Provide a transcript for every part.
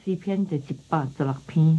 诗篇第116篇。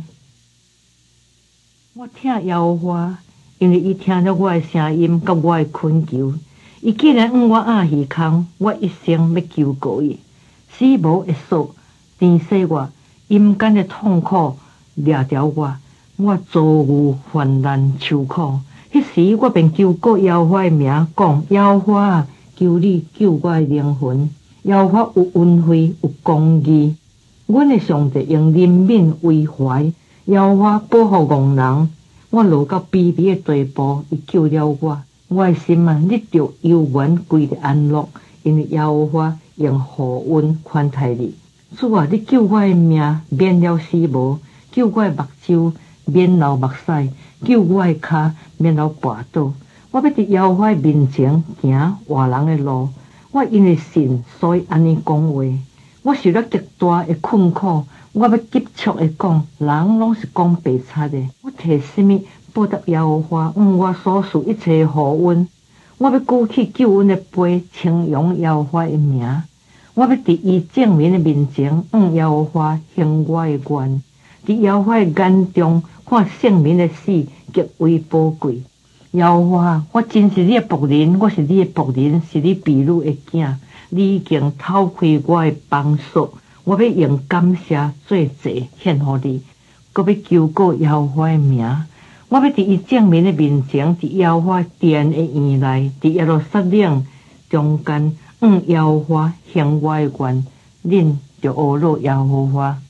我听耶和华，因为伊听了我的声音，甲我的恳求。伊既然我暗耳空，我一生要求告伊。死无会锁，甜死我，阴间的痛苦掠条我，我遭有患难愁苦。迄时我便求告耶和华的名，讲：耶和华啊，求你救我的灵魂。耶和华有恩惠，有公义。阮的上帝用怜悯为怀，耶和华保护戆人。我落到卑微的地步，伊救了我。我的心啊，你着幽怨归伫安乐，因为耶和华用护恩款待你。主啊，你救我的命免了死无，救我的目睭免流目屎，救我的脚免流跋倒。我要伫耶和华的面前行活人的路。我因为信，所以安尼讲话。我受了极大的困苦，我要急促的讲，人拢是讲白贼的。我摕什么报答耶和华？我所属一切的护恩。我要举起救恩的杯，称扬耶和华的名。我要伫伊正面的面前，耶和华行我的愿。伫耶和华的眼中，看圣民的死极为宝贵。耶和华，我真是你的仆人，我是你的仆人，是你婢女的囝。你已经透开我的帮助，我要用感谢做祭献予你，搁要求告耶和华的名。我要伫伊正面的面前，伫耶和华殿的院内，伫耶路撒冷中间，耶和华行我的愿，恁就学了耶和华。